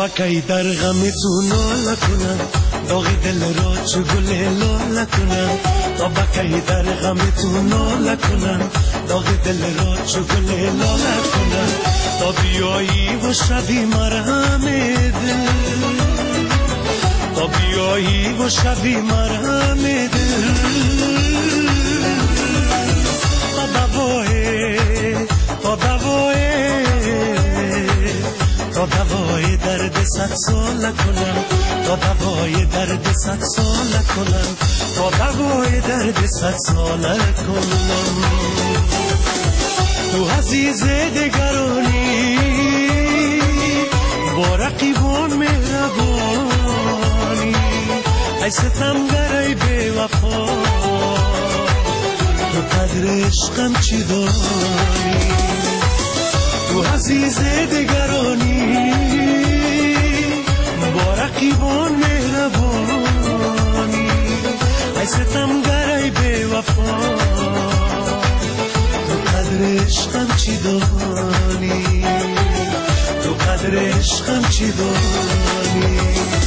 بکی در غمتون ناله کنم داغ دل را چو گل لاله کنم تا بکی در غمتون ناله کنم داغ دل را چو گل لاله کنم تا بیایی و شبی مرهم دل تا بیایی و شبی مرهم دل تا دوای درد صد ساله کنم تا دوای درد صد ساله کنم تا دوای درد صد ساله کنم تو عزیز دگرانی با رقیبان مهربانی ای ستمگر ای بی وفا تو قدر عشقم چی دانی تو عزیز دگرانی با رقیبان مهربانی ای ستمگر ای بی وفا تو قدر عشقم چی دانی تو قدر عشقم چی دانی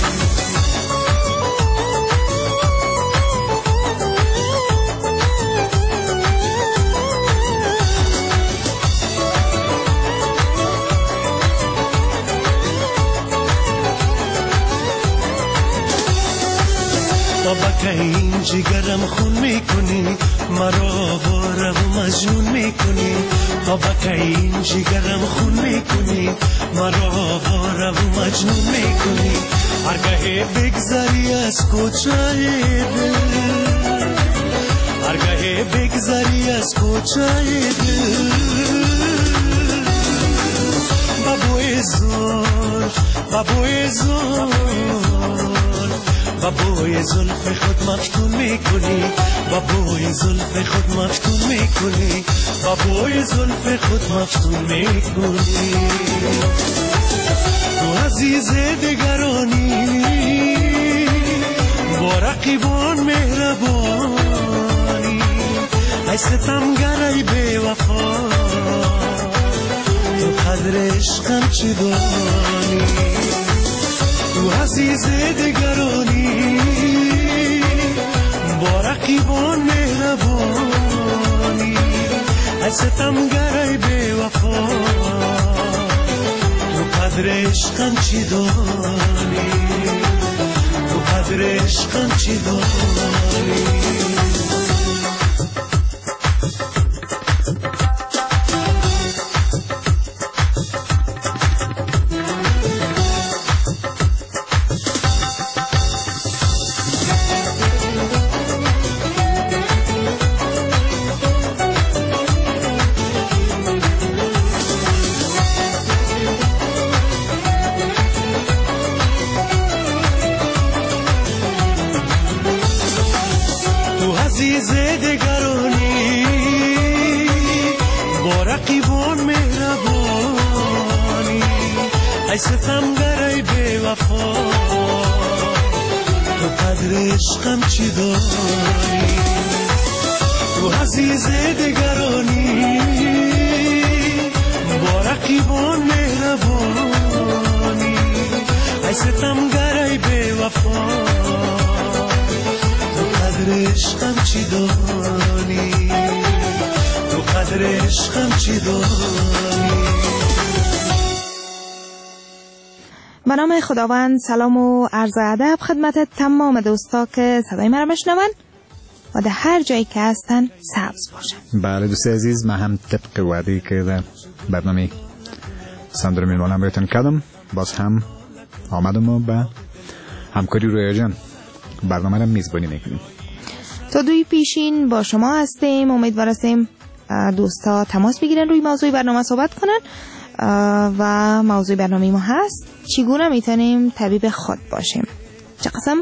که این جگرم خون میکنی مرا باره و مجنون میکنی تا که این جگرم خون میکنی مرا باره و مجنون میکنی هرگاه بگذری از کوچه دل هرگاه بگذری از کوچه دل بابوی زور بابوی زور با بوی زلف خود مفتون میکنی با بوی زلف خود مفتون میکنی با بوی زلف خود مفتون میکنی تو عزیز دگرانی با رقیبان مهربانی ای ستمگر ای بی وفا تو قدر عشقم چی دانی تو عزیز دگرانی با رقیبان مهربانی ای ستمگر ای بی وفا تو قدر عشقم چی دانی تو قدر عشقم چی دانی ای ستمگر ای بی وفا تو قدر عشقم چی دانی تو عزیز دگرانی با رقیبان مهربانی ای ستمگر ای بی وفا تو قدر عشقم چی دانی تو قدر عشقم چی دانی به نام خداوند سلام و عرض ادب خدمت تمام دوستا که صدای من رو میشنون و در هر جایی که هستن سبز باشن. بله دوست عزیز، من هم طبق وعده‌ای که در برنامه سندر میلمانم بهتون کردم باز هم آمدم و به همکاری رویا جان برنامه رو میزبانی میکنیم. تا دوی پیشین با شما هستیم، امید هستیم دوستا تماس بگیرن روی موضوع برنامه صحبت کنن و موضوع برنامه ما هست چگونه میتونیم طبیب خود باشیم. چه قسم؟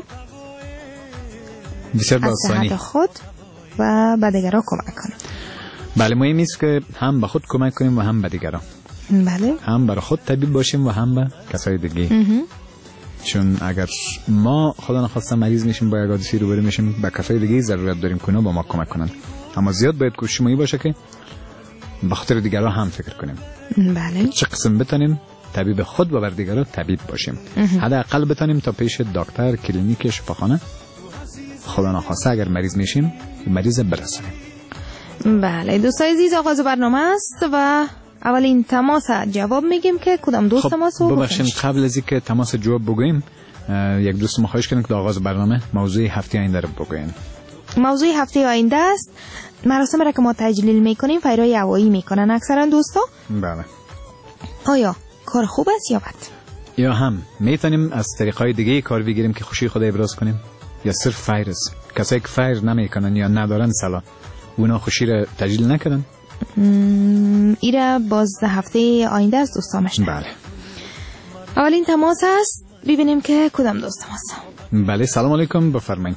بسیار آسانی. از صحت خود و به دیگران کمک کنیم. بله، مهم است که هم به خود کمک کنیم و هم به دیگران. بله. هم برای خود طبیب باشیم و هم به کسای دیگه. چون اگر ما خدا نخواسته مریض میشیم با یک حادثه روبرو میشیم، به کسای دیگه ضرورت داریم که با ما کمک کنن. اما زیاد باید کوشش ما باشه که به خاطر دیگران هم فکر کنیم. بله. چه قسم بتونیم طبیب خود و بر دیگران طبیب باشیم. حداقل بتونیم تا پیش دکتر، کلینیک، شفاخانه خدا نخواسته اگر مریض میشیم مریض برسونیم. بله دوستای عزیز، آغاز برنامه است و اولین تماس جواب میگیم که کدام دوست تماس رو ببخشید قبل از اینکه تماس جواب بگوییم یک دوست ما خواهش کنیم که در آغاز برنامه موضوع هفته آینده رو بگوییم. موضوع هفته آینده است مراسم را که ما تجلیل میکنیم فیرای هوایی میکنن اکثرا دوستا. بله. آیا کار خوب است یا بد؟ یا هم میتونیم از طریقای دیگه کار بگیریم که خوشی خود ابراز کنیم، یا صرف فیر است؟ کسایی که فیر نمیکنن یا ندارن سلا اونا خوشی را تجلیل نکردن؟ ایره باز هفته آینده از دوستا مشنه. بله. اولین تماس است، ببینیم که کدام دوست تماس. بله سلام علیکم، بفرمایید.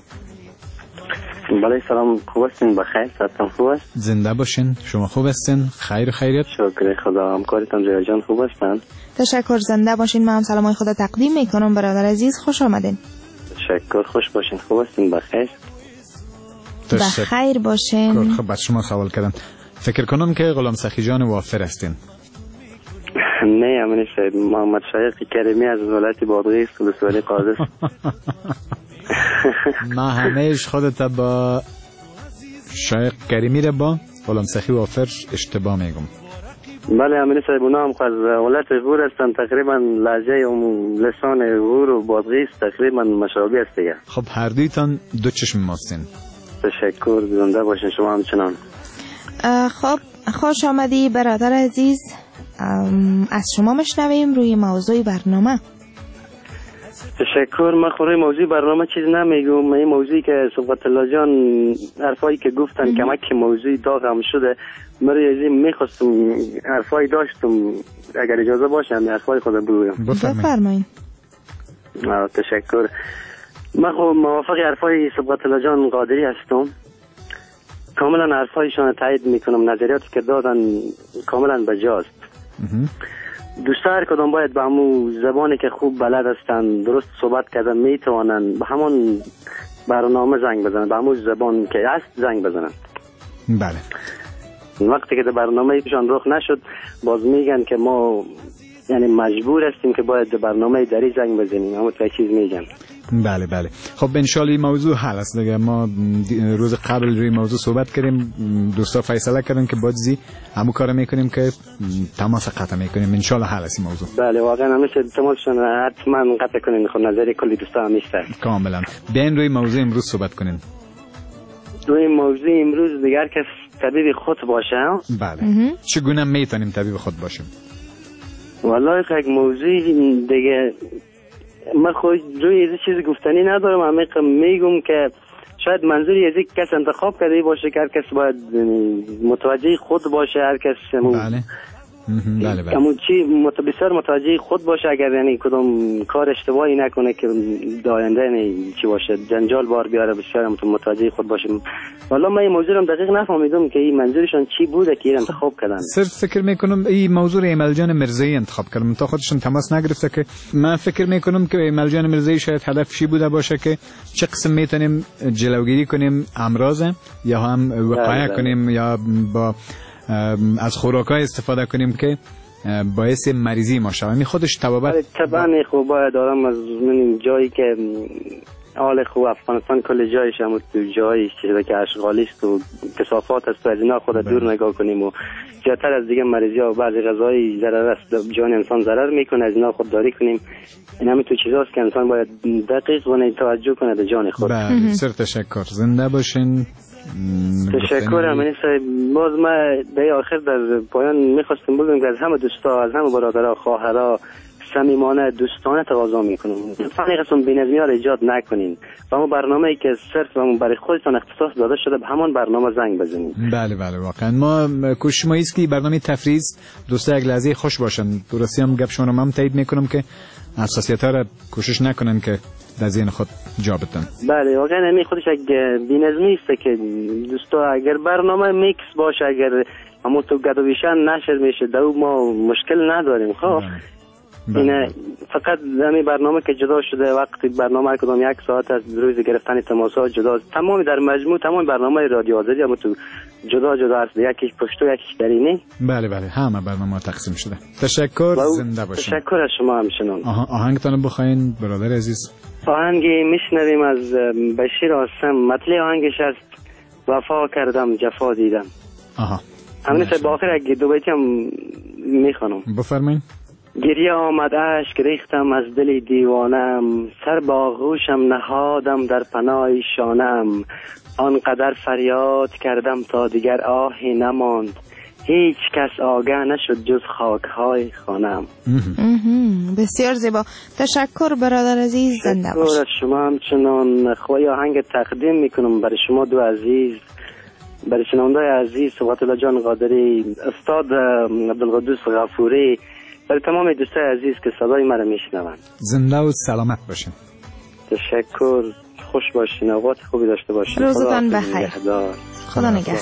بله سلام، خوب هستین؟ بخیر، صحتتان خوب است؟ زنده باشین. شما خوب هستین؟ خیر خیریت؟ شکر خدا. همکارتان ریاض جان خوب هستن؟ تشکر، زنده باشین. من هم سلامای خدا تقدیم میکنم. برادر عزیز خوش آمدین. تشکر، خوش باشین. خوب هستین؟ بخیر. بخیر باشین. خب بعد شما سوال کردن. فکر کنم که غلام سخی جان وافر هستین. نه امین شاید محمد شایق کریمی از ولایت بادغیس ولسوالی قادس. ما همیشه خودت با شایق کریمی را با غلام سخی وافر اشتباه میگم. بله امین صاحب، اونا هم از ولایت غور هستن، تقریبا لهجه و لسان غور و بادغیس تقریبا مشابه است دیگه. خب هر دویتان دو چشم ماستین. تشکر، زنده باشین. شما همچنان. خب خوش آمدی برادر عزیز. از شما مشنویم روی موضوع برنامه. تشکر. من روی موضوع برنامه چیز نمیگم. این موضوعی که صبغت الله جان حرفایی که گفتن کمک موضوع داغم شده. من از میخواستم حرفایی داشتم، اگر اجازه باشه هم حرفای خود بگویم. بفرمایید. تشکر. من موافق حرفای صبغت الله جان قادری هستم. کاملا حرفایشان تایید میکنم. نظریاتی که دادن کاملا بجاست. دوستا هر کدام باید به همون زبانی که خوب بلد هستن درست صحبت کردن میتوانن به همون برنامه زنگ بزنن، به همون زبان که هست زنگ بزنن. بله. وقتی که در برنامه ایشان رخ نشد باز میگن که ما یعنی مجبور هستیم که باید در برنامه دری زنگ بزنیم. همون تا چیز میگن. بله بله. خب انشالله این موضوع حل است دیگه. ما روز قبل روی موضوع صحبت کردیم، دوستا فیصله کردن که بازی همون کارو میکنیم که تماس قطع میکنیم. انشالله حل است این موضوع. بله واقعا همیشه تماسشون حتما قطع کنین. خب نظر کلی دوستا همیشه کاملا. بیاین روی موضوع امروز صحبت کنین. روی موضوع امروز دیگر کس طبیب خود باشه. بله. چگونه میتونیم طبیب خود باشیم؟ والله یک موضوع دیگه من خود روی این چیز گفتنی ندارم. عمیق میگم که شاید منظوری از یک کس انتخاب کرده باشه که هر کس باید متوجه خود باشه. هر کس بله بله بله. همون چی بسیار متوجه خود باشه. اگر یعنی کدام کار اشتباهی نکنه که داینده یعنی چی باشه جنجال بار بیاره، بسیار متوجه خود باشه. والا من این موضوع رو دقیق نفهمیدم که این منظورشون چی بوده که این انتخاب کردن. صرف فکر میکنم این موضوع ایمل جان مرزایی انتخاب کردم تا خودشون تماس نگرفته که من فکر میکنم که ایمل جان مرزایی شاید هدف چی بوده باشه که چه قسم میتونیم جلوگیری کنیم امراض یا هم وقایع کنیم یا با از خوراکای استفاده کنیم که باعث مریضی ما شود. خودش توابت طبعا خوب باید آدم از من جایی که حال خوب افغانستان کل جایش هم تو جایی که اشغالی است و کثافات است از اینا خود دور نگاه کنیم و زیادتر از دیگه مریضی ها و بعضی غذای ضرر است جان انسان ضرر میکنه از اینا خودداری کنیم. این همین تو چیزاست که انسان باید دقیق و توجه کنه به جان خود. بله سر تشکر. زنده باشین. تشکر امین صاحب. باز ما به آخر در پایان میخواستم بگم که از همه دوستا، از همه برادرها، خواهرها صمیمانه دوستانه تقاضا میکنم لطفاً قسم بی‌نظمی ها را ایجاد نکنین و همون برنامه‌ای که صرف برای خودتان اختصاص داده شده به همون برنامه زنگ بزنین. بله بله واقعا ما کوشش ما است که برنامه تفریح دوستا یک لحظه خوش باشن. درستی هم گپ شما هم تایید میکنم که حساسیت‌ها را کوشش نکنن که در ذهن خود جا بدن. بله واقعا همین خودش یک بی‌نظمی است که دوستا اگر برنامه میکس باشه، اگر همون تو گدویشن نشر میشه در ما مشکل نداریم. خب اینه فقط همین برنامه که جدا شده، وقتی برنامه کدام 1 ساعت از روز گرفتن تماس‌ها جدا، تمام در مجموع تمام برنامه رادیو آزادی هم تو جدا هست، یکیش پشت و یکیش درینه. بله همه برنامه تقسیم شده. تشکر، زنده باشین. تشکر از شما همچنان. آهنگتون بخواین برادر عزیز؟ آهنگی میشنویم از بشیر آسم، مطلع آهنگش است وفا کردم جفا دیدم. همین با آخر اگه دو بیتی هم میخوانم. بفرمایید. گریه آمد اشک ریختم از دل دیوانم، سر با آغوشم نهادم در پناه شانم، آنقدر فریاد کردم تا دیگر آهی نماند، هیچ کس آگاه نشد جز خاکهای خانم. بسیار زیبا، تشکر برادر عزیز، زنده باش. تشکر از شما همچنان. خواهی آهنگ تقدیم میکنم برای شما دو عزیز، برای شنونده‌های عزیز، صبغت الله جان قادری، استاد عبدالقدوس غفوری، برای تمام دوستای عزیز که صدای مرا میشنوند. زنده و سلامت باشین. تشکر، خوش باشین، اوقات خوبی داشته باشین. روزتان بخیر. خدا نگهدار.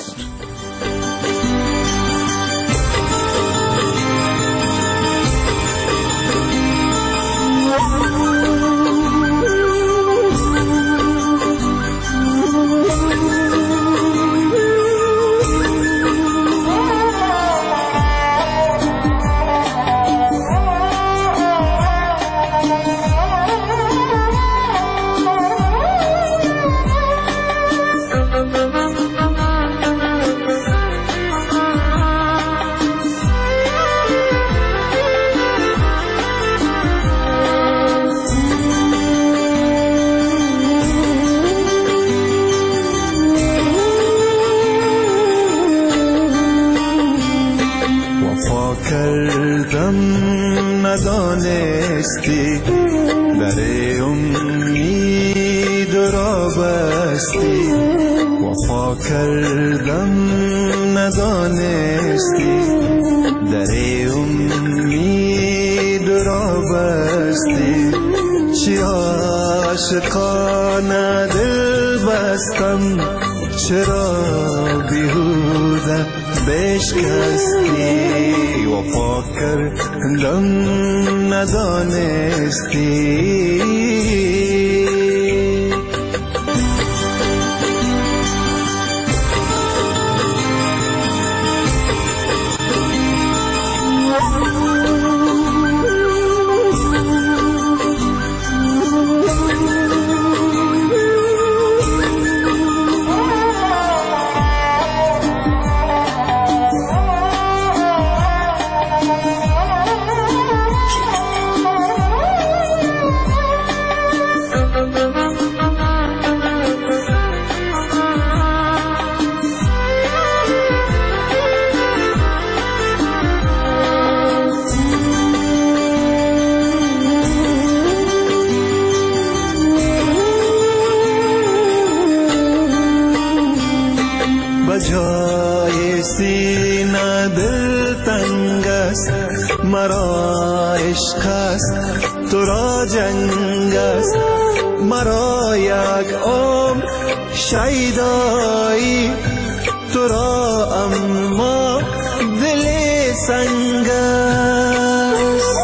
ندانستی در امید را بستی، وفا کردم ندانستی در امید را بستی، چی عاشقانه دل بستم چرا بیهوده بشکستی، وفا کردم ندانستی. بجای سینه دل تنگ است، مرا عشق است تو را جنگ است، مرا یک عمر شیدایی تو را اما دل سنگ است،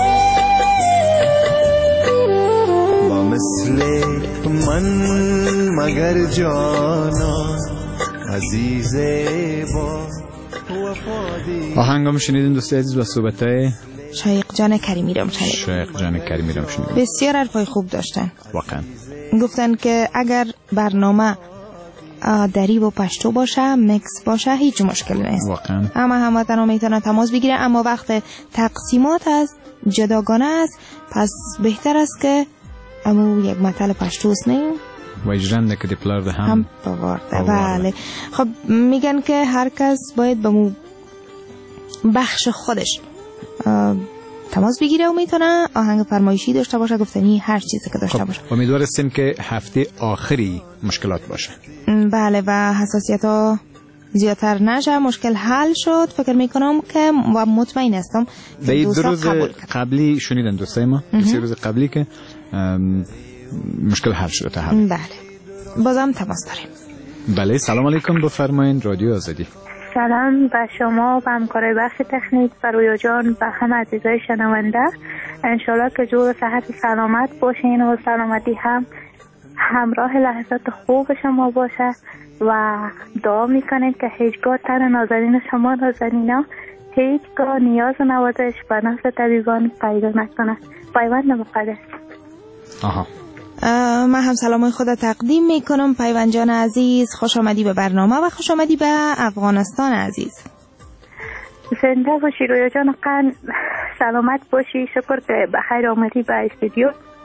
با مثل من مگر جانا عزیز با آهنگام شنیدین دوستی عزیز و صحبتای شایق جان کریمی رو شنیدین. شایق جان کریمی رو شنیدین. بسیار حرفای خوب داشتن. واقعا گفتن که اگر برنامه دری و پشتو باشه، مکس باشه، هیچ مشکل نیست. واقعا اما هموطنان میتونن تماس بگیرن، اما وقت تقسیمات است، جداگانه است، پس بهتر است که امو یک مطل پشتوست نیم و اجرنده که دیپلار ده هم بوارده. بله خب میگن که هر کس باید به مو بخش خودش تماس بگیره و میتونه آهنگ فرمایشی داشته باشه، گفتنی هر چیزی که داشته باشه. امیدوار هستیم که هفته آخری مشکلات باشه. بله و حساسیت ها زیادتر نشه، مشکل حل شد. فکر میکنم که و مطمئن هستم که دوستا روز قبلی شنیدن دوستای ما 3 روز قبلی که مشکل حل شده تا حل. بله بازم تماس داریم. بله سلام علیکم، بفرمایید. رادیو آزادی. سلام به شما و همکارای بخش تکنیک و رویا جان و همه عزیزای شنونده. انشالله که جور صحت سلامت باشین و سلامتی هم همراه لحظات خوب شما باشه و دعا میکنیم که هیچگاه تن نازنین شما نازنینا هیچگاه نیاز و نوازش به نفس طبیبان پیدا نکنه. پیوند مقدس. آها. من هم سلام خدا تقدیم میکنم. پیوند جان عزیز، خوش آمدی به برنامه و خوش آمدی به افغانستان عزیز. زنده باشی رویا جان، قن سلامت باشی. شکر که بخیر آمدی به استودیو.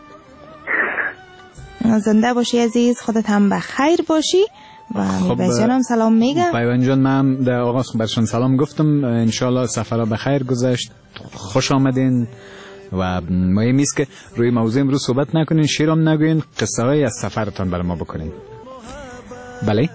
زنده باشی عزیز، خودت هم بخیر باشی و میربز جانم سلام میگم. پیوند جان من در آغاز برشان سلام گفتم، انشالله سفر بخیر گذشت، خوش آمدین و مهم است که روی موضوع امروز صحبت نکنین، شیرام نگوین، قصه های از سفرتان برای ما بکنین. بله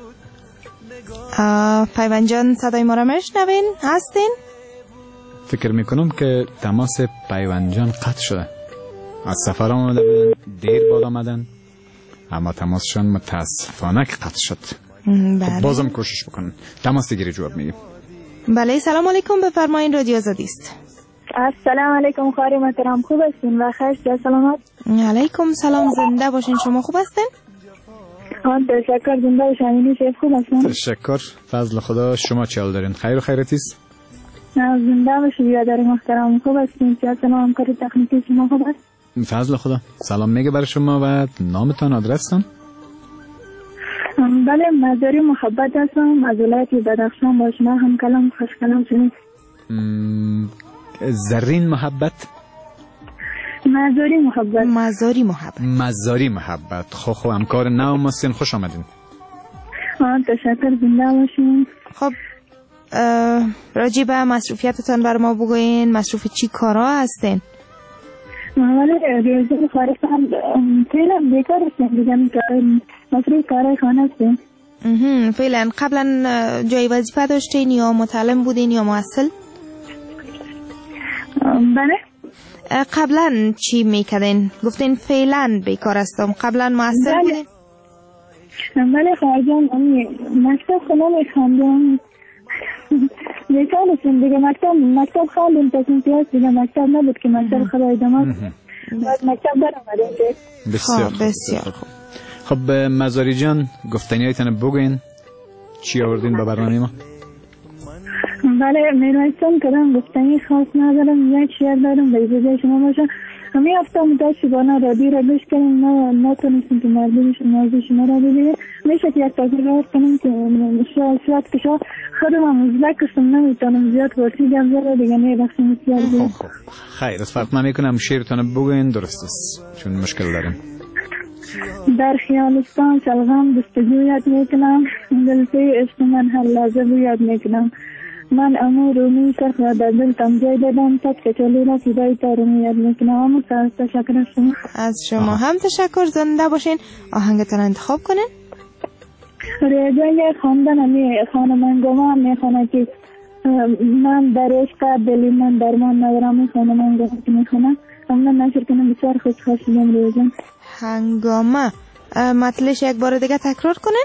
پیوند جان صدای ما را میشنوین؟ هستین؟ فکر میکنم که تماس پیوند جان قطع شده. از سفر آمده بودن، دیر بالا آمدن، اما تماسشان متاسفانه که قطع شد. بله. بازم کوشش بکنن تماس دیگری جواب میگیم. بله سلام علیکم، بفرمایین، رادیو آزادی است. السلام علیکم خواهر محترم، خوب هستین و خیر سلامت؟ علیکم سلام، زنده باشین. شما خوب هستین؟ تشکر، زنده باشین. شیف خوب هستین؟ تشکر، فضل خدا. شما چه حال دارین؟ خیر و خیرتیست؟ زنده باشین بیادر محترم، خوب هستین؟ چه سلام همکاری تکنیکی شما خوب هست؟ فضل خدا. سلام میگه برای شما و نامتان، آدرستان؟ بله، مزاری محبت هستم از ولایت بدخشان. با شما هم کلام خوش کلام شدیم. زرین محبت؟ مزاری محبت. مزاری محبت. مزاری محبت. خو همکار نو ماستین، خوش آمدین. تشکر، زنده باشین. خب راجع به مصروفیتتان بر ما بگوین، مصروف چی کارا هستین؟ ولی ریاضی خارستان فعلا بیکار هستیم دیگه، مصروف کارهای خانه هستیم. فعلا قبلا جای وظیفه داشتین یا متعلم بودین یا محصل؟ بله. قبلا چی میکردین؟ گفتین فعلا بیکار هستم، قبلا محصل بودین؟ بله خواهرجان، مکتب خونه میخواندم، بیکار هستیم دیگه. مکتب خواندیم تصمیمات دیگه، مکتب نبود که مکتب خدا ادامات باید مکتب برامدیم که. بسیار خوب. خب مزاری جان، گفتنی هایتان بگوین، چی آوردین به برنامه ما؟ بله میرویستان کردم، گفتنی خاص ندارم، یک شعر دارم به اجازه شما باشه. همین هفته متاسفانه رادیو را گوش کردیم، نتونستیم که موضوع شما را بگیریم. میشه که یک تغییر کنیم که شاید که خودم هم مزلک کشم، نمیتونم زیاد ورسی گم زده دیگه، نیرخشم بسیار بگیم. خیر، از فرق نمیکنم، شعرتان بگوین، درست است، چون مشکل داریم. در خیالستان شلغم دستجو یاد میکنم، دلپی عشق من هر لحظه بو یاد میکنم. من امو رومی سرخ و در دل تمجای دادم، تک کچولی را فیدای تا رومی یاد میکنم. امو تشکر از شما. از شما هم تشکر، زنده باشین. آهنگتان انتخاب کنین. ریاضای خواندن همی خانمانگوما میخونه که من در عشق دلی من درمان ندارم، خانمانگوما که میخونم اما نشر کنم. بسیار خوش شدم ریاضان. هنگامه مطلش یک بار دیگه تکرار کنین.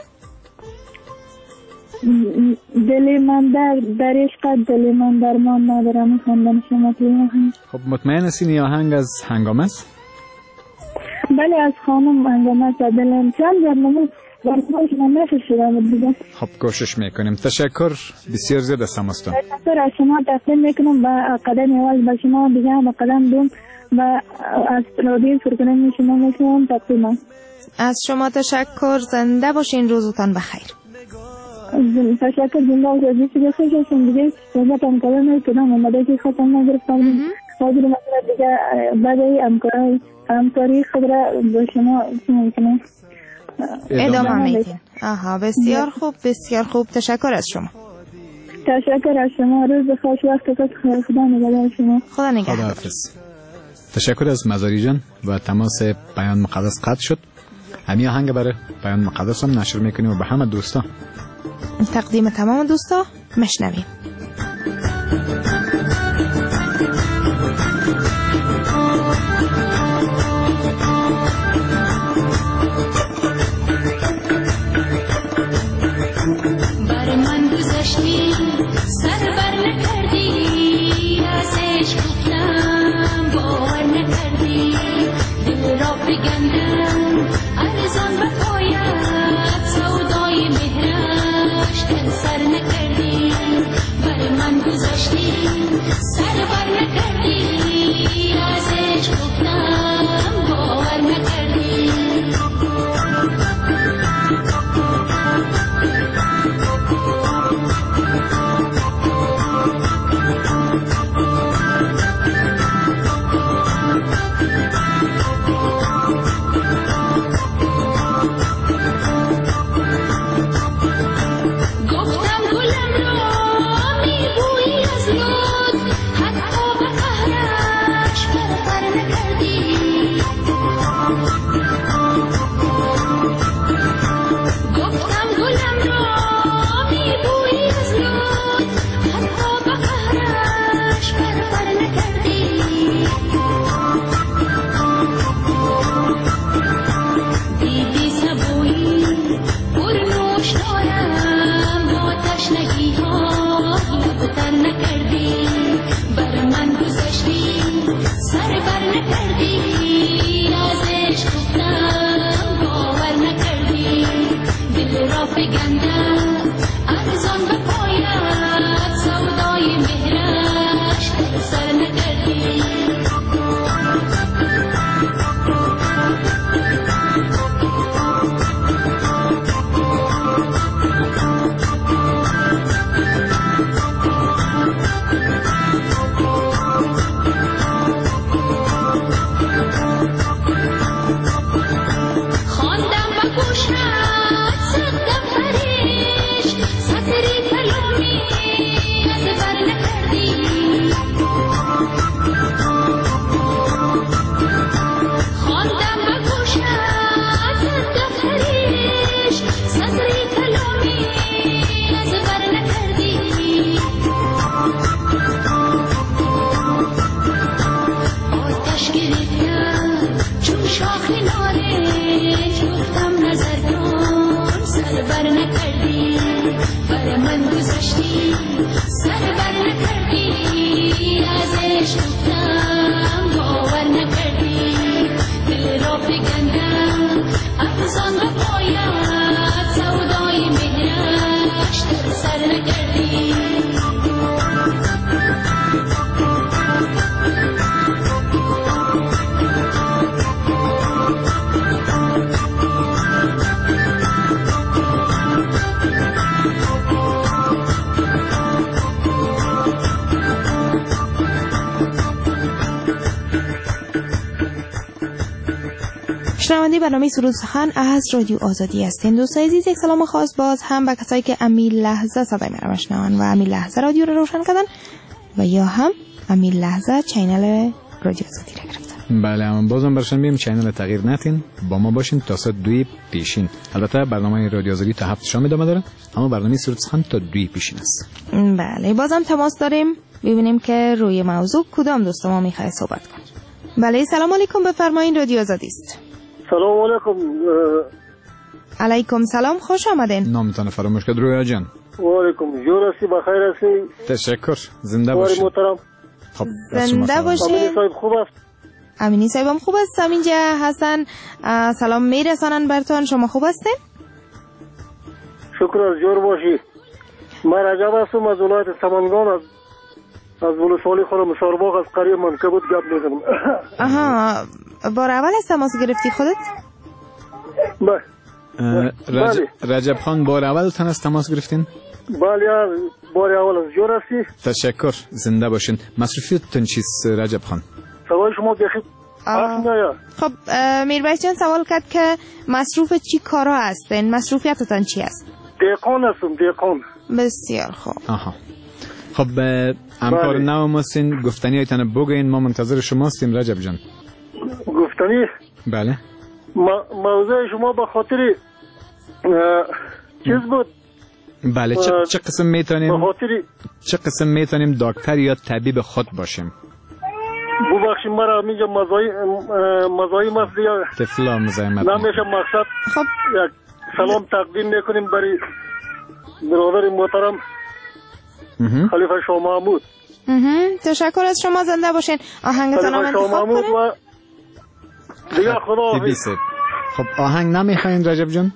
دلی من در عشق دلی من درمان ندارم، خواندن شما توی. خب مطمئن هستین این آهنگ از هنگامه است؟ بله از خانم هنگامه است. دلم چند برنامه برنامه شما نشر شدم دیگه. خب کوشش میکنیم. تشکر بسیار زیاد از تماستان. تشکر از شما، تقدیم میکنم با قدم اول به شما دیگه، با قدم دوم و از رادیو فرگنه شما میکنم تقدیم. از شما تشکر، زنده باشین، روزتان بخیر. تشکر، زنده باشین. دیگه خوش هستم دیگه، صحبت هم کردم کنم اومده که خودم نگرفتم. حاضر مثلا دیگه بعد همکاری خود را با شما میکنم ادامه میدین. آها بسیار خوب، بسیار خوب. تشکر از شما. تشکر از شما. روز خوش، وقت خدا نگهدار شما. خدا نگهدار. خداحافظ. تشکر از مزاری جان و تماس پیام مقدس قطع شد. همین آهنگ برای پیام مقدس هم نشر میکنیم و به همه دوستا تقدیم تمام دوستا مشنویم. بر من گذشتی سر بر نکردی، از عشق گفتم با را فگندم ارزان به پایت سودای مهرش سر نکردی شنونده برنامه سرود سخن از رادیو آزادی هستین. دوستان عزیز، یک سلام خاص باز هم به کسایی که امی لحظه صدای مرا میشنون و امی لحظه رادیو رو روشن کردن و یا هم امی لحظه چینل رادیو آزادی رو گرفتن. بله، اما بازم برشان بیم چینل تغییر نتین، با ما باشین تا ساعت 2 پیشین. البته برنامه رادیو آزادی تا 7 شام ادامه داره، اما برنامه سرود سخن تا 2 پیشین است. بله، بازم تماس داریم ببینیم که روی موضوع کدام دوست ما میخواد صحبت کنه. بله، سلام علیکم، بفرمایید، رادیو آزادی است. سلام علیکم. علیکم سلام، خوش آمدین. نامتان فراموش کرد رویا جان. و علیکم، جور هستی، بخیر هستی؟ تشکر، زنده باشید. محترم. خب زنده باشید. امینی صاحب خوب است؟ امینی صاحبم خوب است. امینجا حسن سلام میرسانن برتان، شما خوب هستین؟ شکر از جور باشی. من رجب هستم از ولایت سمنگان، از ولسوالی خورم سارباغ، از قریه منکبوت گپ میزنم. آها، بار اول است تماس گرفتی خودت؟ رجب خان بار اول تن از تماس گرفتین؟ بله، بار اول از جور هستی. تشکر، زنده باشین. مصروفیتتون چیست رجب خان؟ سوال شما بخیر. خب میربایس جان سوال کرد که مصروف چی کارا هستین؟ مصروفیتتان چی است؟ دیقان هستم، دیقان. بسیار خوب. آها. خب همکار نو ماستین، گفتنی هایتان بگوین، ما منتظر شما هستیم رجب جان. گفتنی؟ بله. موضوع شما به خاطر چیز بود؟ بله، چه قسم میتونیم؟ به خاطر چه قسم میتونیم دکتر یا طبیب خود باشیم؟ ببخشید مرا میگم مزاحم است یا طفلا مزاحمت نمیشه. مقصد خب یک سلام تقدیم میکنیم برای برادر محترم خلیفه شاه محمود. تشکر از شما، زنده باشین. آهنگتان هم انتخاب کنید و دیگه خدا حافظ. خب آهنگ نمیخواین رجب جان؟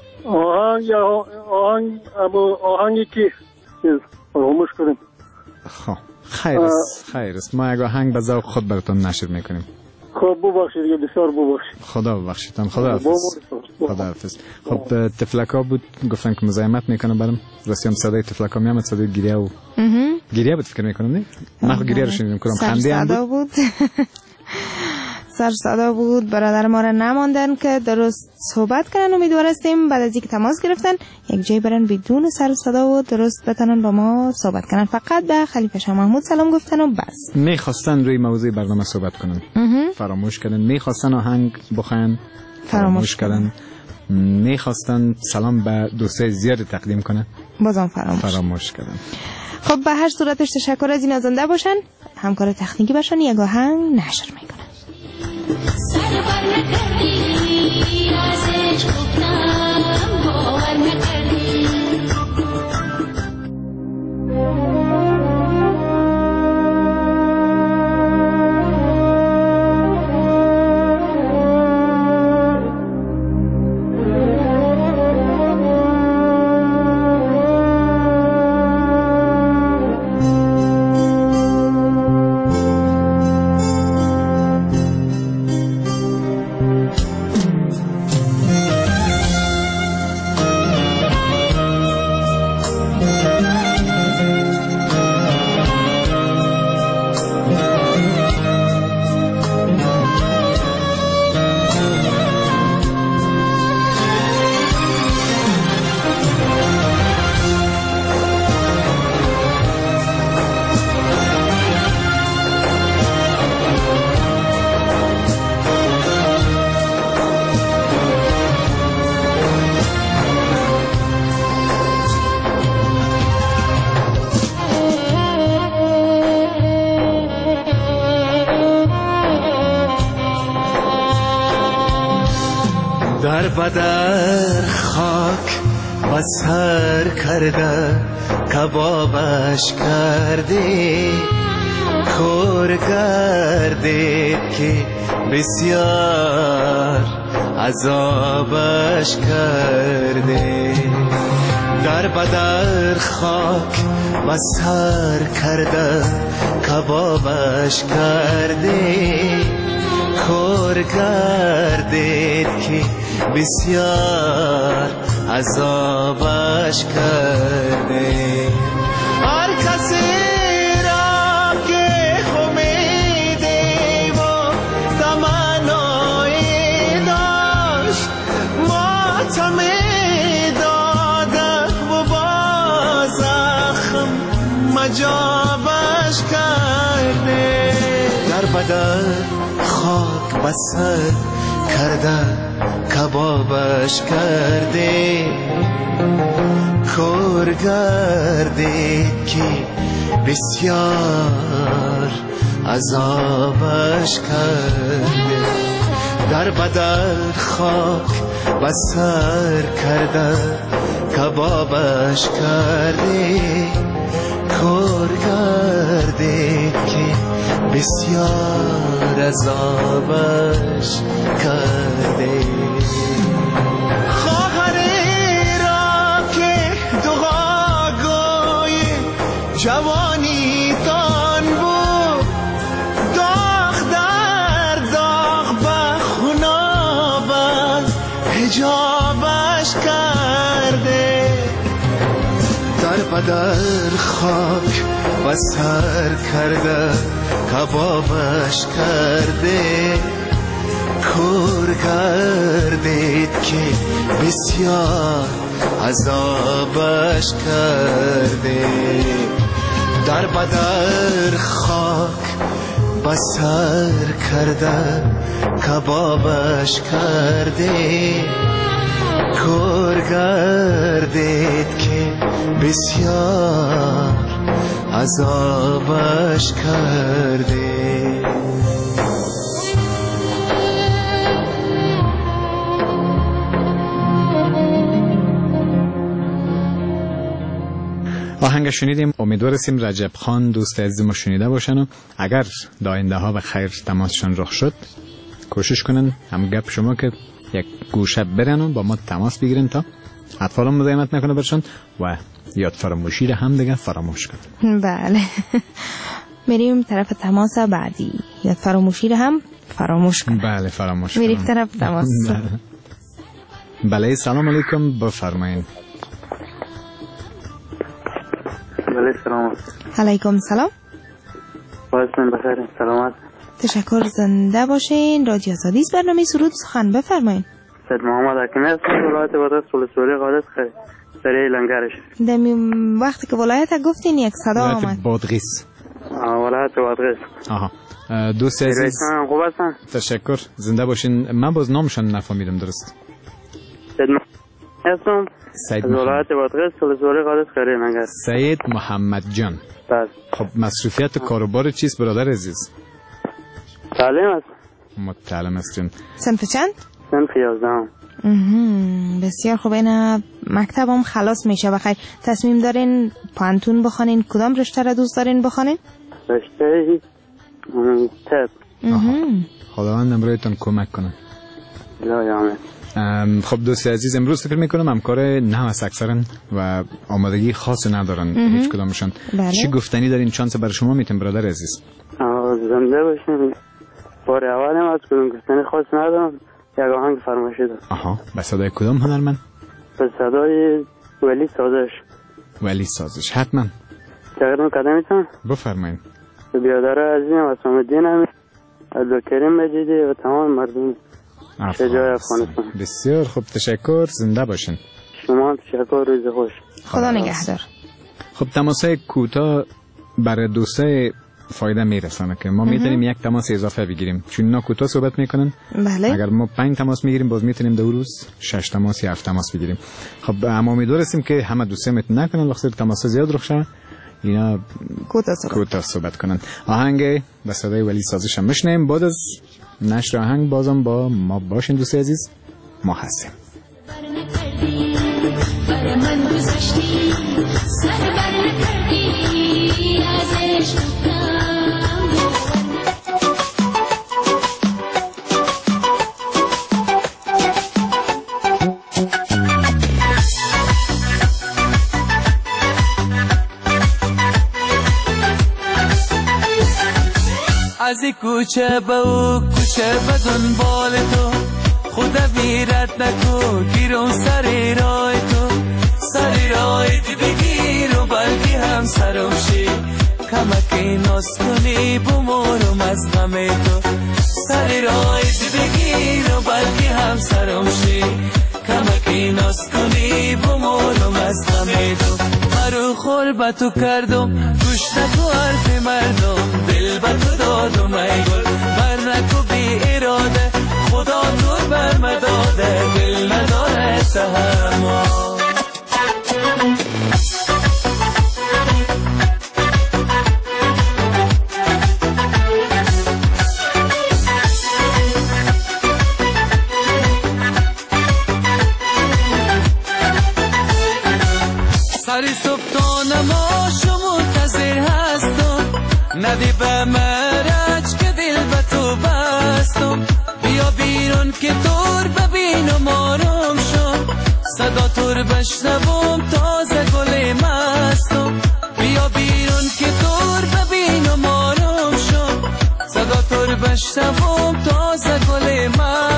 آهنگی که فراموش کنیم. خب خیر است، ما یک آهنگ به ذوق خود براتون نشر میکنیم. خب ببخشید دیگه، بسیار ببخشید. خدا ببخشیدم. خدا حافظ. خب تفلکا بود، گفتن که مزاحمت میکنه برام. راستی هم صدای تفلکا میامد، صدای گریه بود فکر میکنم. نه من خود گریه رو شنیدم، کدام خنده هم بود. سر صدا بود. برادر ما را نماندن که درست صحبت کنن. امیدوار هستیم بعد از اینکه تماس گرفتن یک جای برن بدون سر صدا و درست بتونن با ما صحبت کنن. فقط به خلیفه شاه محمود سلام گفتن و بس. میخواستن روی موضوع برنامه صحبت کنن، فراموش کردن. میخواستن آهنگ بخوان، فراموش کردن. میخواستن سلام به دوستای زیاد تقدیم کنن، بازم فراموش کردن. خب به هر صورتش تشکر از این زنده باشن، همکار تکنیکی باشن، یک آهنگ نشر میکنن. سر بر نکردی ازش گفتم باور نکردی. بدر خاک و سر کرده کبابش کرده کور کرده که بسیار عذابش کرده در بدر خاک و سر کرده کبابش کرده کور کرده که بسیار عذابش کرده هر کسی را که امیدی و تمنایی داشت ماتمی داده و با زخم مجابش کرده در بدر خاک بسر کرده کبابش کرده کور کرده که بسیار عذابش کرده در بدر خاک بسر کرده کبابش کرده کور کرده که بسیار عذابش کرده خواهری را که دعاگوی جوانی تان بود داغ در داغ به خنابت حجابش کرده در بدر خاک و سر کرده کبابش کرده کور کرده که بسیار عذابش کرده در بدر خاک بسر کرده کبابش کرده کور کرده که بسیار عذابش کرده آهنگ شنیدیم. امیدواریم رجب خان دوست عزیز ما شنیده باشن و اگر داینده ها به خیر تماسشان رخ شد کوشش کنن هم گپ شما که یک گوشه برن و با ما تماس بگیرن تا اطفال مزاحمت نکنه برشان و یاد فراموشی رو هم دیگه فراموش کنن. بله میریم طرف تماس بعدی. یاد فراموشی رو هم فراموش کنن. بله فراموش کنن. میریم طرف تماس. بله سلام علیکم بفرمایید. بله سلام علیکم سلام. باشین بخیر سلامت. تشکر زنده باشین. رادیو آزادی است برنامه سرود سخن بفرمایید. سید محمد حکیمی هستم ولایت بادغیس ولسوالی قادس سریع لنگرش. دمی وقتی که ولایت گفتین یک صدا آمد. بادغیس. ولایت بادغیس. آها دوست عزیز خوب هستن. تشکر زنده باشین. من باز نامشون نفهمیدم درست. سید هستم سید ولایت بادغیس ولسوالی قادس سریع لنگر. سید محمد جان. بس. خب مصروفیت کاروبار چیست برادر عزیز؟ تعلیم است. متعلم هستیم. صنف چند؟ صنف 11. بسیار خوب. این مکتب هم خلاص میشه بخیر. تصمیم دارین پانتون بخونین؟ کدام رشته را دوست دارین بخونین؟ رشته تب. خداوند امروزتون کمک کنه. لا خب دوست عزیز امروز فکر میکنم همکار نه است اکثرا و آمادگی خاصی ندارن هیچ کدامشون. چی گفتنی دارین چانس برای شما میتونم برادر عزیز؟ زنده باشین. بار اول هم از کدوم گفتنی خاص ندارم. یک آهنگ فرمایشی دارم. آها به صدای کدام هنرمند؟ به صدای ولی سازش. ولی سازش حتما. تقریبا قدمیتون بفرمایید. بیادر عزیزم اسلام الدین هم عبدالکریم مجیدی و تمام مردم شجاع افغانستان. بسیار خوب تشکر زنده باشین. شما هم تشکر روز خوش. خدا نگهدار. خب تماسای کوتاه برای دوستای فایده میرسانه که ما میتونیم یک تماس اضافه بگیریم چون اینا کوتاه صحبت میکنن. بله. اگر ما 5 تماس میگیریم باز میتونیم دو روز 6 تماس یا 7 تماس بگیریم. خب اما امیدواریم که همه دوستا میتونن نکنن وقتی تماس زیاد رخ شه اینا کوتاه صحبت کنن. آهنگ به صدای ولی سازش هم میشنیم. بعد از نشر آهنگ بازم با ما باشین دوست عزیز. ما هستیم. سر من گذشتی سر بر نکردی از عشق گفتم از این کوچه به او کوچه به دنبال تو خدا بیرت نکو گیرون سر راه تو سر راه دی بگیر و بلکه هم سرم شی کمکی ناز کنی بمورم از غم تو سر راه دی بگیر و بلکه هم سرم شی کمکی ناز کنی بمورم از غم تو مرو خور به تو کردم گوش نکو حرف مردم دل به تو دادم ای گل بر نکو بی اراده خدا تو بر مداده دل نداره تحمل سری صبح تا نماز منتظر هستم ندی به مرج که دل به تو بستم بیا بیرون که دور ببینم آرام شم صدا تور بشنوم تازه گل مستم بیا بیرون که دور ببینم آرام شم صدا تور بشنوم تازه گل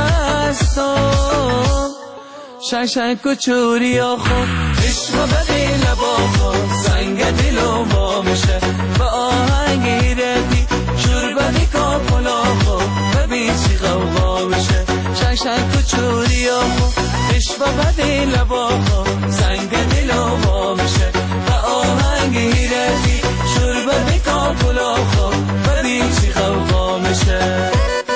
مستم شنگ کچوری آخو عشق بدی لباخو سنگ دلو با میشه با آهنگی ردی شور بدی کاپلاخو ببین چی غوغا میشه شنگ کچوری آخو عشق بدی لباخو سنگ دلو با میشه با آهنگی ردی شور بدی کاپلاخو ببین چی غوغا میشه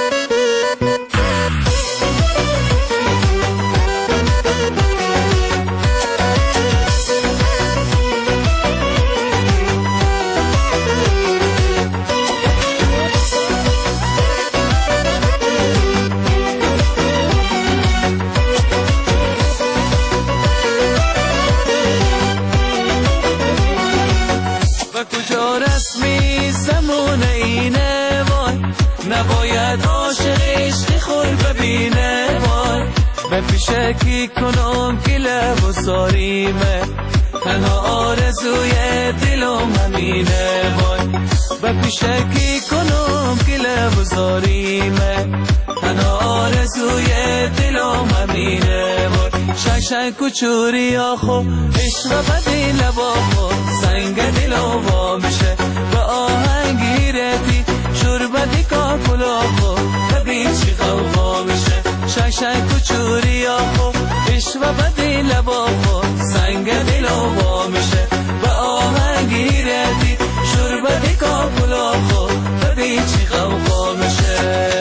نباید عاشق عشقی خور ببینه وای به پیشکی کنم که لب و ساریمه تنها آرزوی دلم همینه وای به پیشکی کنم که لب و ساریمه تنها آرزوی دلم همینه وای شنگ کچوری آخو عشق بدی لباخو سنگ دلم وا میشه به آهنگی ردی شور بدی کاپلاخو ببین چی غوغا میشه شنگ کچوری آخو عشق بدی لباخو سنگ دلم وا میشه به آهنگی ردی شور بدی کاپلاخو ببین چی غوغا میشه.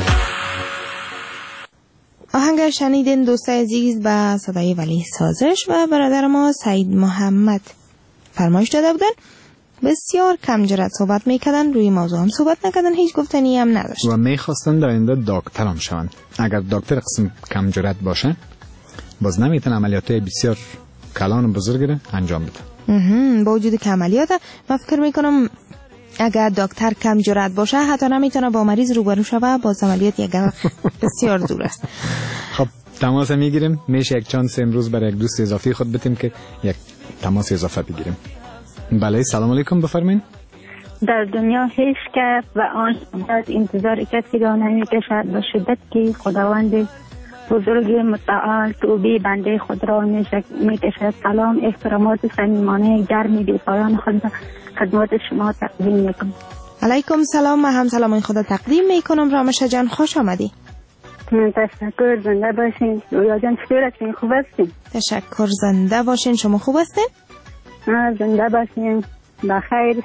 آهنگ شنیدین دوستای عزیز با صدای ولی سازش و برادر ما سعید محمد فرمایش داده بودن. بسیار کم جرأت صحبت میکردن، روی موضوع هم صحبت نکردن، هیچ گفتنی هم نداشت و میخواستن در آینده دکتر هم شون. اگر دکتر قسم کم جرأت باشه باز نمیتونه عملیات بسیار کلان و بزرگ رو انجام بده. با وجود که عملیات من فکر میکنم اگر دکتر کم جرأت باشه حتی نمیتونه با مریض روبرو شوه، باز عملیات یک بسیار دور است. خب تماس میگیریم، میشه یک چانس امروز برای یک دوست اضافی خود بدیم که یک تماس اضافه بگیریم. بله سلام علیکم بفرمایید. در دنیا هیچ کس و آن از انتظار کسی را نمی‌کشد و شدت که خداوند بزرگ متعال توبه بنده خود را می‌کشد. سلام، احترامات صمیمانه گرمی بی پایان خود خدمت شما تقدیم میکنم. علیکم سلام، من هم سلام خدا تقدیم میکنم. رامشه جان خوش آمدی. تشکر، زنده باشین. رویا جان چطور هستین؟ خوب هستین؟ تشکر، زنده باشین. شما خوب هستین؟ زنده باشین، بخیر.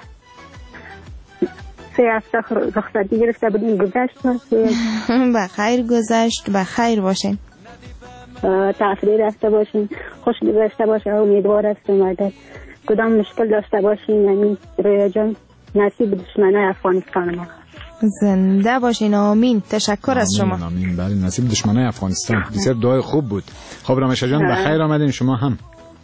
3 هفته رخصتی گرفته بودیم، گذشت بخیر گذشت، بخیر باشین. تفریح رفته باشین، خوش گذشته باشه. امیدوار هستم اگر کدام مشکل داشته باشین یعنی رویا جان نصیب دشمنای افغانستان ما. زنده باشین. آمین. تشکر از شما. آمین. بله نصیب دشمنای افغانستان. بسیار دعای خوب بود. خب رامشه جان بخیر آمدین. شما هم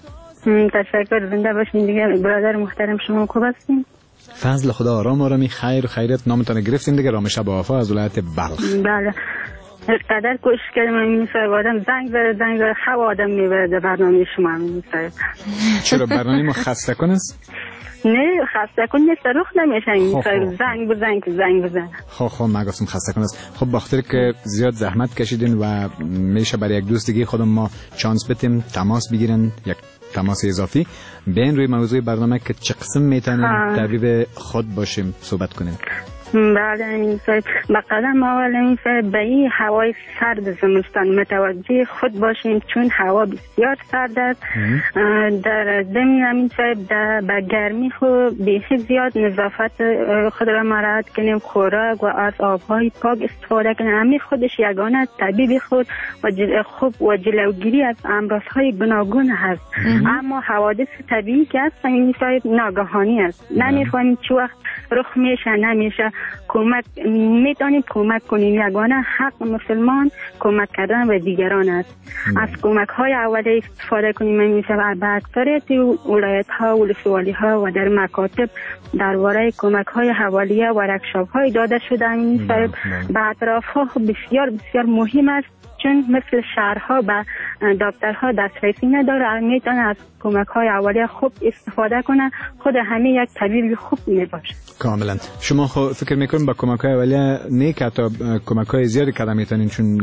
تشکر، زنده باشین دیگه. برادر محترم شما خوب هستین؟ فضل خدا، آرامی خیر و خیرت. نامتان گرفتیم دیگه، رامش شب وفا از ولایت بلخ. بله، قدر کوشش کردم این صاحب آدم زنگ بره خب آدم میبره برنامه شما این صاحب. چرا برنامه ما خسته کن است؟ نه خسته کن نیست، رخ نمیشه این صاحب. زنگ بزن. خب مگاسم خسته کن است. خب بخاطر که زیاد زحمت کشیدین و میشه برای یک دوست دیگه خودم ما چانس بدیم تماس بگیرن، یک تماس اضافی بین روی موضوع برنامه که چه قسم میتونیم طبیب خود باشیم صحبت کنیم. بله این صاحب، با قدم اول این صاحب به این هوای سرد زمستان متوجه خود باشیم، چون هوا بسیار سرد است. در ضمن همین صاحب به گرمی خود بیخی زیاد نظافت خود را مراعات کنیم، خوراک و از آبهای پاک استفاده کنیم. همین خودش یگانه طبیب خود و جلوگیری از امراضهای گوناگون هست. اما حوادث طبیعی که هست این صاحب ناگهانی است، نمی‌فهمیم چه وقت رخ میشه نمیشه. میتونیم کمک کنیم. یگانه حق مسلمان کمک کردن به دیگران است. از کمک های اولیه استفاده کنیم. میشه به اکثریت ولایت ها، ولسوالی ها و در مکاتب درباره کمک های اولیه و ورکشاپ های داده شده. این به اطراف ها بسیار بسیار مهم است، چون مثل شهرها به دکترها دسترسی نداره. میتونه از کمک های اولیه خوب استفاده کنه، خود همه یک طبیب خوب میباشه. کاملا. شما فکر میکنیم با کمک های اولیه نیک حتی کمک های زیادی کردن میتونین، چون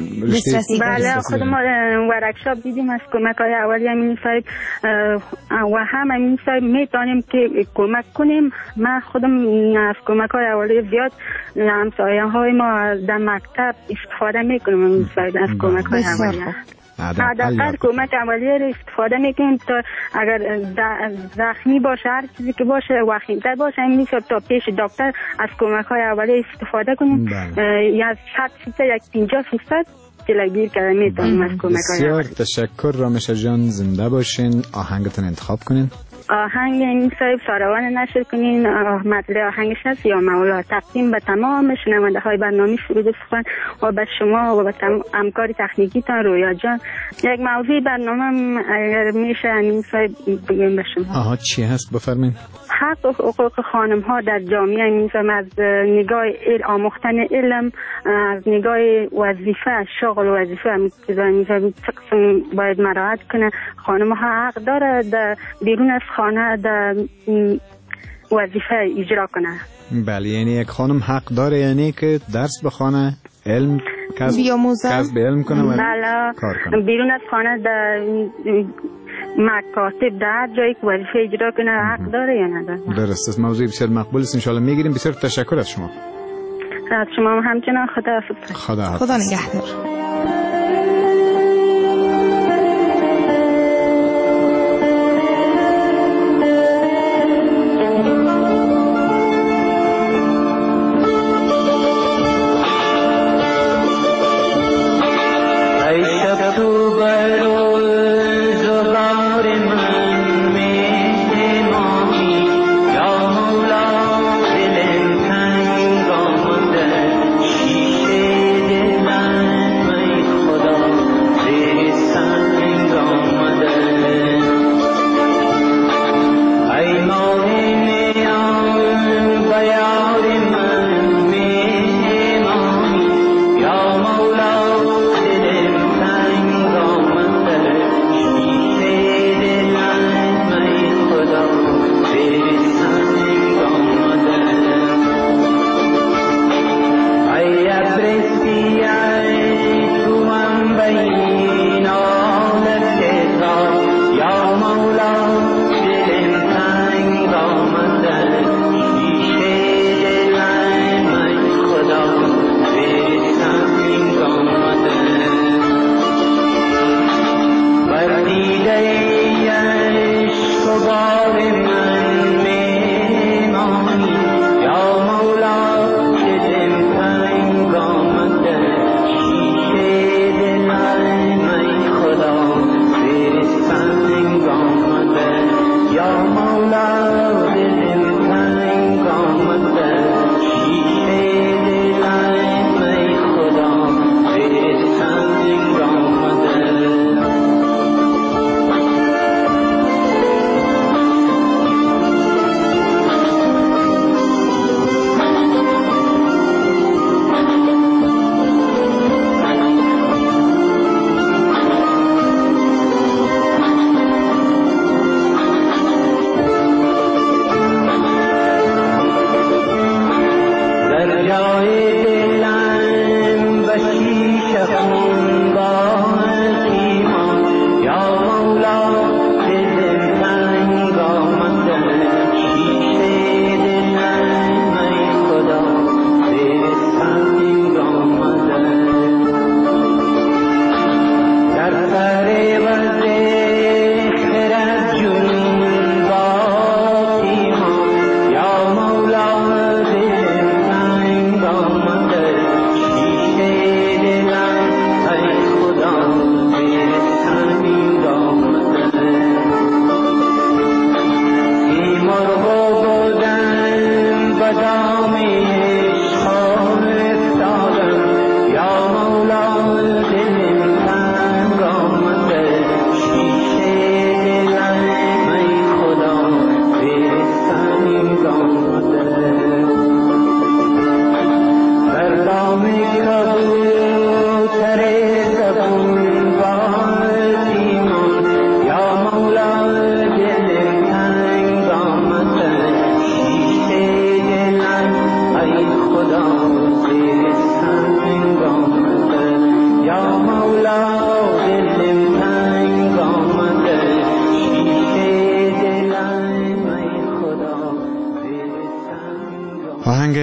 بله خود ما ورکشاپ دیدیم از کمک های اولیه میفرد و هم میتونیم که کمک کنیم. من خودم از کمک های اولیه زیاد همسایه های ما در مکتب استفاده میکنیم از کمک های اولیه. حداقل کمک اولیه رو استفاده میکنیم تا اگر زخمی باشه هر چیزی که باشه وخیم‌تر باشه میشه تا پیش دکتر از کمک های اولیه استفاده کنیم. یا از 50% جلوگیری کردن میتونیم از کمک های اولیه. بسیار تشکر رامش جان، زنده باشین. آهنگتون انتخاب کنین. آهنگ این صاحب ساروان نشر کنین، مطلع آهنگش هست یا مولا. تقدیم به تمام شنونده های برنامه سرود سخن و به شما و به همکار تکنیکی تان رویا جان. یک موضوع برنامه اگر میشه این صاحب بگیم به شما. چی هست بفرمین؟ حق و حقوق خانم ها در جامعه میتونم از نگاه آموختن علم، از نگاه وظیفه شغل و وظیفه میتونم باید مراعات کنه. خانم ها حق داره در بیرون از خانه در وظیفه اجرا کنه. بله، یعنی یک خانم حق داره یعنی که درس بخونه، علم کسب علم کنه و کار کنه. بیرون از خانه در مکاتب در جایی که وظیفه اجرا کنه حق داره یا نداره. درست است. موضوع بسیار مقبول است، ان شاء الله میگیریم. بسیار تشکر از شما. از شما همچنان. خدا نگهدار.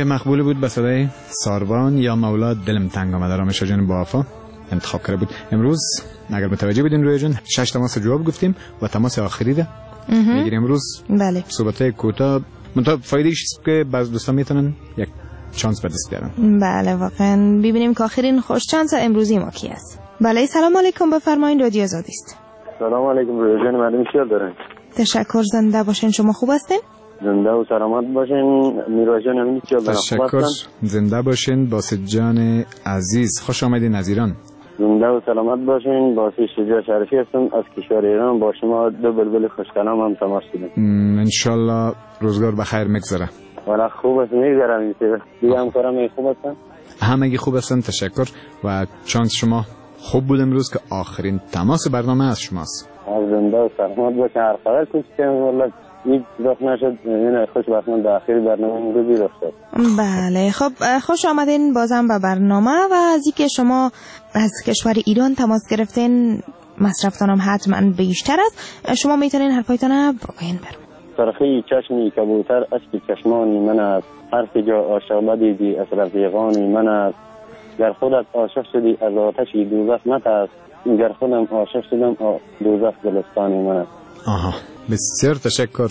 مقبول بود به صدای ساروان یا مولا دلم تنگ آمده را میشه جان با وفا انتخاب کرده بود. امروز اگر متوجه بودین روی جان 6 تماس جواب گفتیم و تماس آخری ده میگیریم امروز. بله. صحبتای کوتاه منتها فایدهش که بعض دوستان میتونن یک چانس به دست بیارن. بله واقعا ببینیم که آخرین خوش چانس امروزی ما کی است. بله سلام علیکم بفرمایید رادیو آزادی است. سلام علیکم روی جان مردم خیال دارن. تشکر زنده باشین شما خوب هستین؟ زنده و سلامت باشین میرواز جان همین خیال دارن. تشکر زنده باشین باسط جان عزیز خوش آمدین از ایران. زنده و سلامت باشین باسط شجاع شریفی هستم از کشور ایران با شما دو بلبل خوش کلام هم تماس دیدم. ان شاء الله روزگار بخیر میگذره. والا خوب است میگذره میشه. دیگه همکارم خوب هستن؟ همگی خوب هستن تشکر و چانس شما خوب بود امروز که آخرین تماس برنامه از شماست. زنده و سلامت باشین هر خبر که والله هیچ وقت نشد این خوشبختانه در آخر برنامه امروزی رسید. بله خب خوش آمدین بازم به برنامه و از اینکه شما از کشور ایران تماس گرفتین مصرفتان هم حتما بیشتر است. شما میتونین حرفایتان بگوین برام. طرفی چشمی کبوتر اشک چشمانی من است حرف جا عاشق بدیدی از رفیقانی من است گر خودت عاشق شدی از آتش دوزخ نترس گر خودم عاشق شدم دوزخ گلستانی من است. آها بسیار تشکر.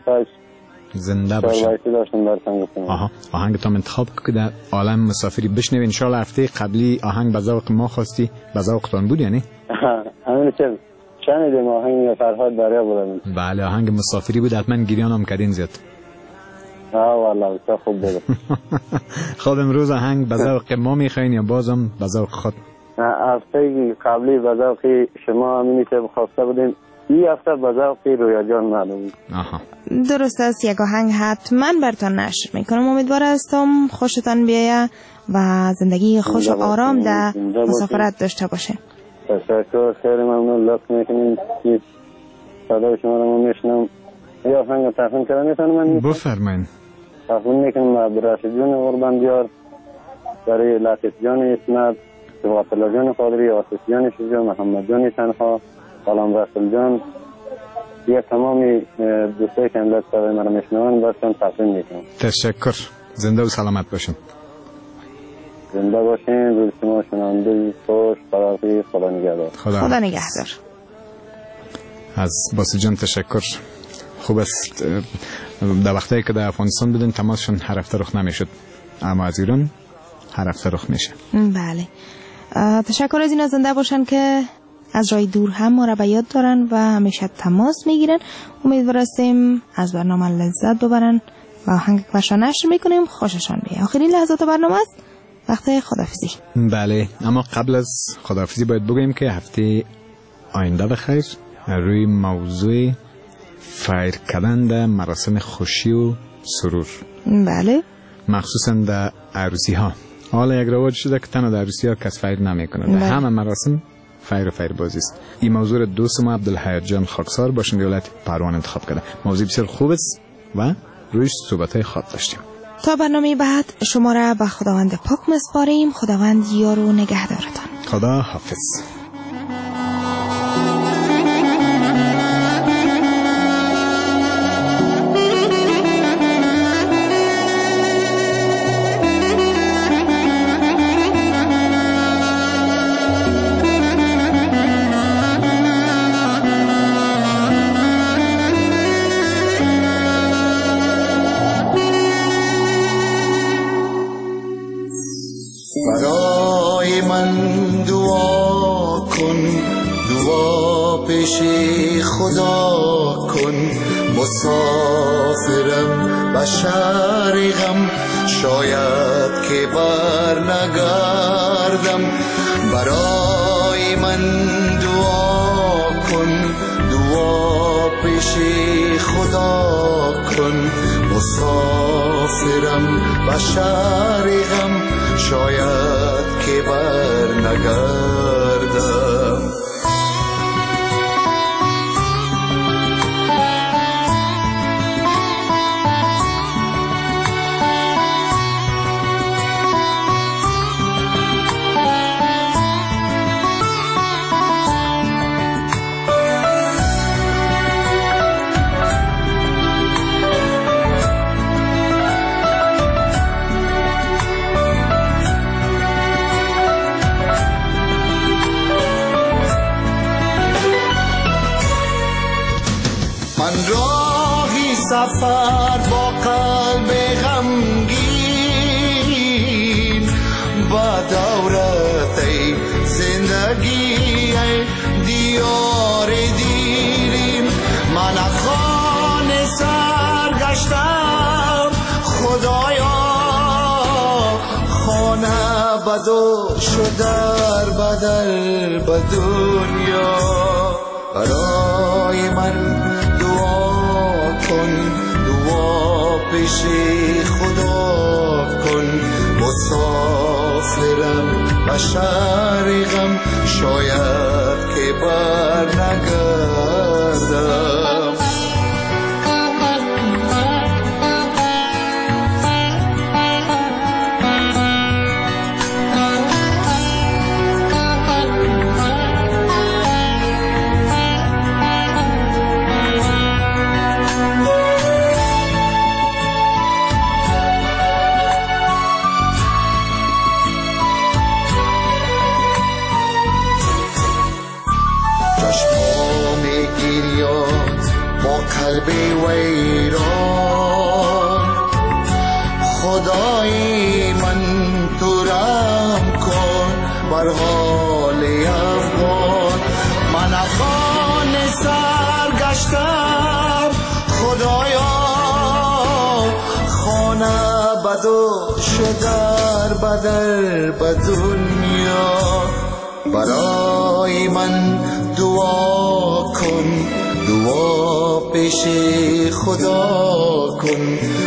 زنده باشین. آها آهنگتون انتخاب که در عالم مسافری بشنوین. ان شاء الله هفته قبلی آهنگ به ذوق ما خواستی به ذوقتون بود یعنی؟ همین چه شنیدیم آهنگ فرهاد دریا بود. بله آهنگ مسافری بود حتما گریان هم کردین زیاد. والله خوب بود. خب امروز آهنگ به ذوق ما میخواین یا بازم به ذوق خود؟ هفته قبلی به ذوق شما همینی که خواسته بودین این هفته به ذوق رویا جان معلوم. آها درست است. یک آهنگ حتما براتون نشر میکنم. امیدوار هستم خوشتان بیاید و زندگی خوش و آرام در مسافرت داشته باشه. تشکر خیلی ممنون. لطف میکنین که صدای شما رو میشنم. یه آهنگ تقدیم کردن میتونم من؟ بفرمایید. تقدیم میکنم عبدالرشید جان قربان دیار برای لطیف جان اسمت صبغت الله جان قادری آصف جان شجاع محمد جان تنها سلام رسول جان یه تمامی دوستایی که امروز صدای مرا میشنون براتون تقدیم میکنم. تشکر. زنده و سلامت باشین. زنده باشین. روز شما شنونده خوش برای خدا نگهدار. خدا نگهدار. از باسی جان تشکر. خوب است در وقتی که در افغانستان بودن تماسشون هر هفته رخ نمیشد اما از ایران هر هفته رخ میشه. بله تشکر از اینا زنده باشن که از راه دور هم ما را به یاد دارن و همیشه تماس میگیرن. امیدوار هستیم از برنامه لذت ببرن و آهنگ که نشر میکنیم خوششان بیاد. آخرین لحظات برنامه است وقت خداحافظی. بله اما قبل از خداحافظی باید بگویم که هفته آینده بخیر روی موضوع فایر کردن در مراسم خوشی و سرور. بله مخصوصا در عروسی ها. حالا یک رواج شده که تنها در عروسی ها کس فایر نمیکنه. در همه مراسم فایر بازی است. این موضوع دوست ما عبدالحی جان خاکسار باشند ولایت پروان انتخاب کرده. موضوع بسیار خوب است و رویش صحبت‌های خاص داشتیم. تا برنامه بعد شما را به خداوند پاک میسپاریم. خداوند یار و نگهدارتان. خدا حافظ. برای من دعا کن، دعا پیش خدا کن، مسافرم به شهر غم، شاید که بر نگردم. برای من دعا کن، دعا پیش خدا کن، مسافرم به شهر غم، شاید که بر نگردم. من راهی سفر با قلب غمگین با دورت ای زندگی ای دیار دیرین من خانه سرگشتم خدایا خانه بدو شد در بدل به دنیا برای من دعا کن دعا پیش خدا کن مسافرم و شرقم شاید که بر نگردم قلب ویران خدای من تو رحم کن بر حال افغان من افغان سرگشتم خدایا خانه بدو شد در بدل به دنیا برای من دعا کن دعا پیش خدا کن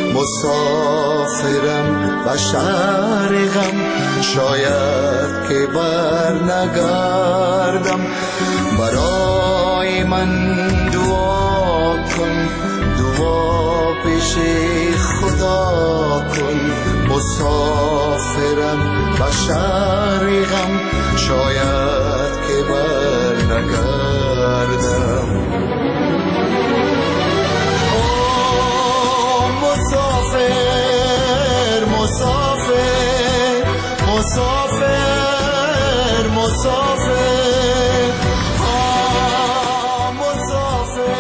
مسافرم و شرقم شاید که بر نگردم برای من دعا کن دعا پیش خدا کن مسافرم و شرقم شاید که بر نگردم